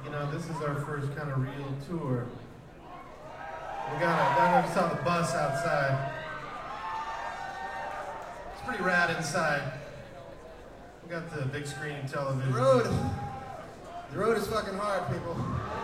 You know, this is our first kind of real tour. We I just saw the bus outside. It's pretty rad inside. We got the big screen television. The road is fucking hard, people.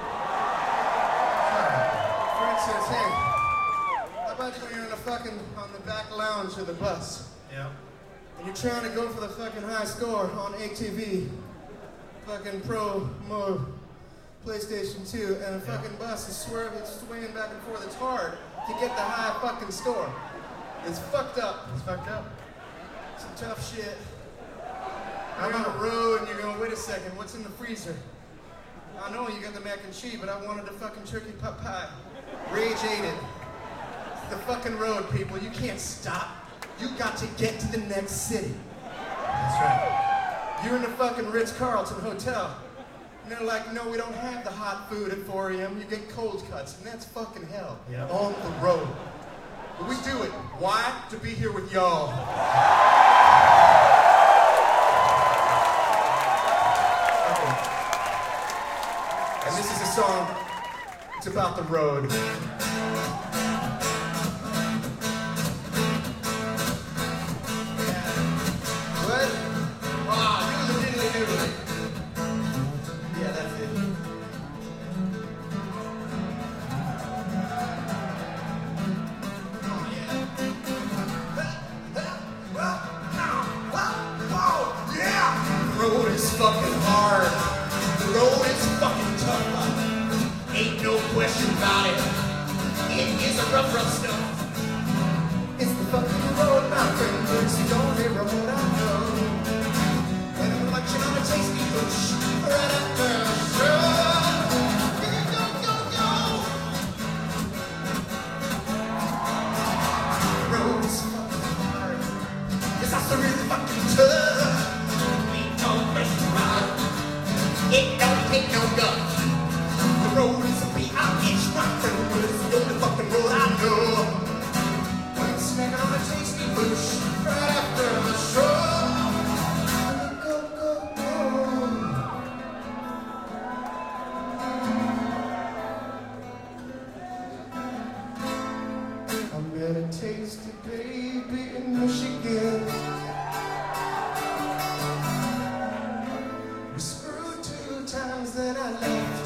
Friend says, hey, how about when you're on the back lounge of the bus? Yeah. And you're trying to go for the fucking high score on ATV, fucking Pro Mode, PlayStation 2, and a fucking bus is swinging back and forth. It's hard to get the high fucking score. It's fucked up. It's fucked up. Some tough shit. You're on the road and you're going, wait a second, what's in the freezer? I know you got the mac and cheese, but I wanted the fucking turkey pot pie. Rage ate it. It's the fucking road, people. You can't stop. You got to get to the next city. That's right. You're in the fucking Ritz-Carlton Hotel. And they're like, no, we don't have the hot food at 4 a.m. You get cold cuts, and that's fucking hell. Yep. On the road. But we do it. Why? To be here with y'all. And this is a song, it's about the road. What? Wow, do the diddly doodly. Yeah, that's it. Oh, yeah. Yeah! The road is fucking hard. The road is fucking tough. Ain't no question about it. It is a rough, rough stuff. It's the fucking road, my friend. It's the only road I know. When I'm munching on a tasty bush right after a show. Go, go, go. The road is fucking hard. It's also really fucking tough. Ain't no question about it. It don't take no guts. The road is a B.I.H. my friend, but it's the only fucking road I know. When I'm snacking on a tasty bush right after the show. Go, go, go. I met a tasty baby in Michigan. We screwed 2 times, then I left.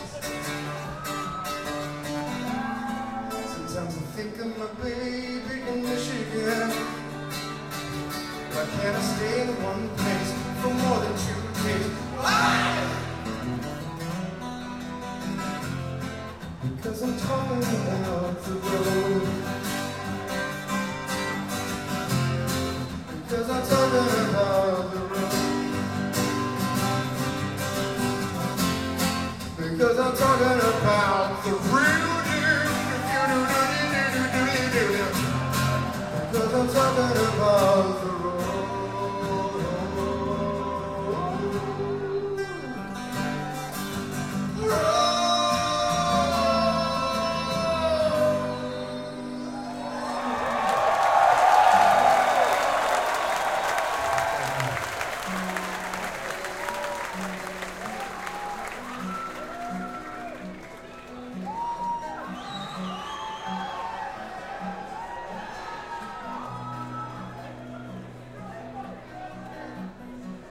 Sometimes I think of my baby in Michigan. Why can't I stay in one place for more than 2 days? Why? Because I'm talking about the road. Because I'm talking about the road. Because I'm talking